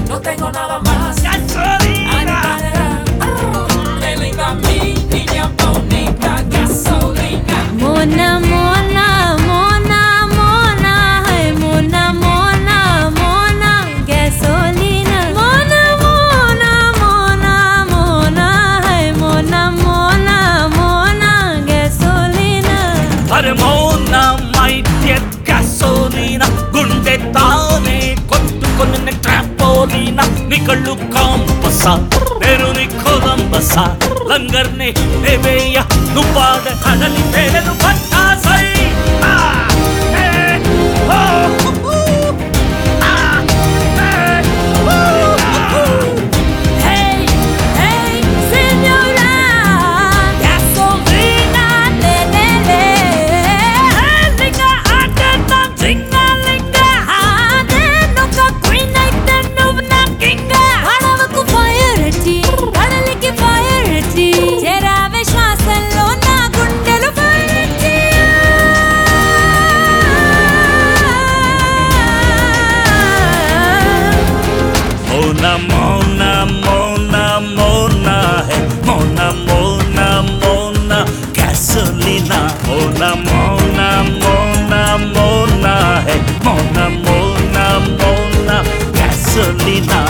no tengo nada más. Gasolina. Qué linda mi niña bonita, gasolina. Mona, mona, mona, mona, hey, mona, mona, mona, gasolina. Mona, mona, mona, mona, hey, mona, mona, mona, gasolina. అరే మౌనా my dear gasolina గుండె తానే కొట్టుకొని ట్రాపోలినా నీ కళ్ళు కాంపసా నేను నీ కొలంబసా లంగర్ని నేవేయ నువ్వు పాడ కడలి పేలను పట్టాసై Hey, hey, señora, gasolina, le, le, le. Linga, adena, zinga, linga. Adenoka queen అయితే నువ్వు నా king. అడవకు fire ఎట్టి, కడలికి fire ఎట్టి. చేరావే శ్వాసల్లో నా గుండెలు fire ఎట్టి. Mona, Mona, Mona, Mona, hey, Mona, Mona, Mona, gasolina. Mona, Mona, Mona, Mona, hey, Mona, Mona, Mona, gasolina.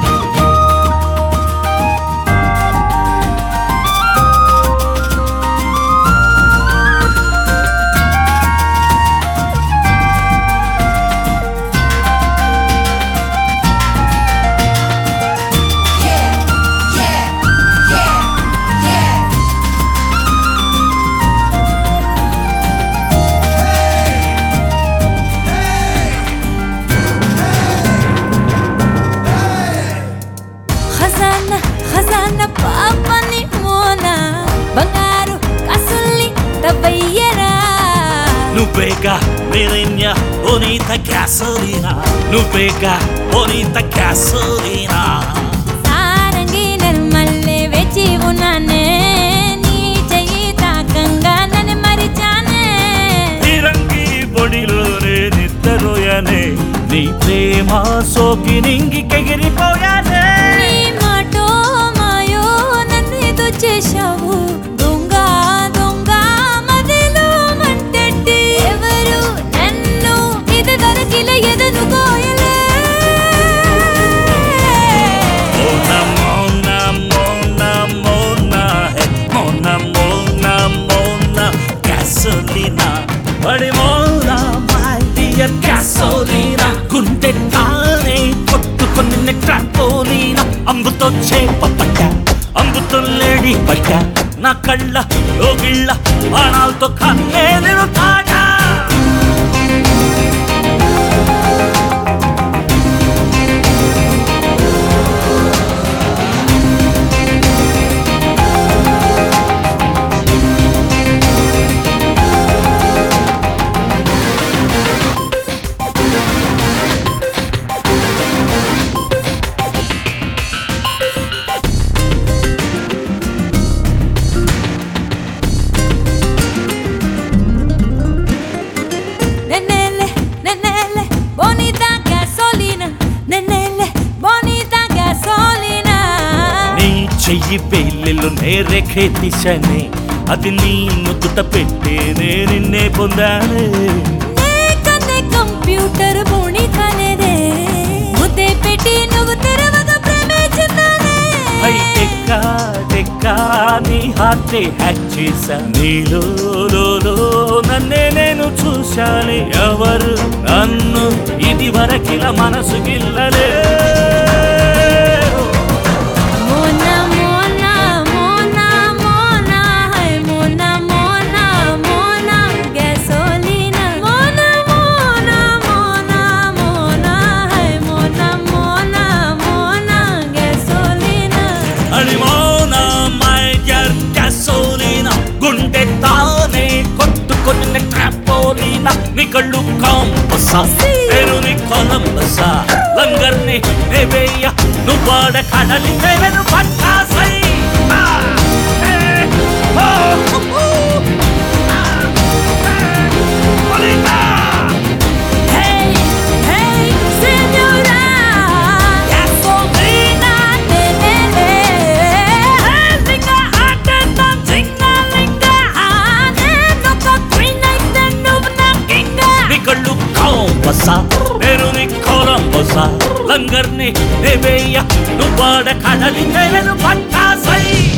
ఖజానా ఖజానా పాపని మోనా బంగారు కాసుల్ని తవ్వయ్యరా నువ్వేగా మిరిన్య bonita gasolina. నువ్వేగా bonita gasolina. సారంగి నిర్మల్లే వేచి ఉన్నానే నీ చెయ్యి తాకంగా నన్ను మరిచానే తిరంగి బొడిలోనే నిద్రపోయానే నీ ప్రేమ సోకి నింగి కెగిరిపోయానే నీ మాటో మాయో నన్నేదో చేశావు దొంగ దొంగ మదిలో మంటెట్టి ఎవరు నన్ను ఇది దొరకిల ఎదను కోయలే Mona, Mona, Mona, Mona, hey, Mona, Mona, Mona, gasolina. Badi Mona, my dear gasolina. గుండె తానే కొట్టుకొని ట్రాపోలినా అంబుతో చేప పట్ట అంబుతో లేడి పట్ట నా కళ్ళ లోగిళ్ళ బాణాలతో కన్నే నేను తాగా Nenele, nenele, bonita gasolina. Nenele, bonita gasolina. నీ చెయ్యి వేళ్ళలో నేరేఖే తీశానే అది నీ ముద్దుట పెట్టేనే నిన్నే పొందానే నే కన్నే కంప్యూటర్ బోణి కాలేదే ముద్దే పెట్టి నువ్వు తెరవగా ప్రేమించుతానే హైటెక్కా టెక్కా నీ హార్టే హ్యాక్ చేశా నీలో నన్నే నేను చూశానే ఎవరు నన్ను ఇది వరకిల మనసు గిల్లలే Mona Mona Mona Mona hey Mona Mona Mona gasolina. Mona Mona Mona Mona hey Mona Mona Mona gasolina. అని మౌనా మై డియర్ gasolina గుండె తానే కొట్టుకొని ట్రాపోలినా నీ కళ్ళు కాంపసా నేను నీ కొలంబసా లంగర్ని నేవేయ నువ్వు పాడ కడలి పేలను పట్టాసై Hey, hey, señora, gasolina. Fire ని నువ్వాడ కడలి నేను పట్టాసై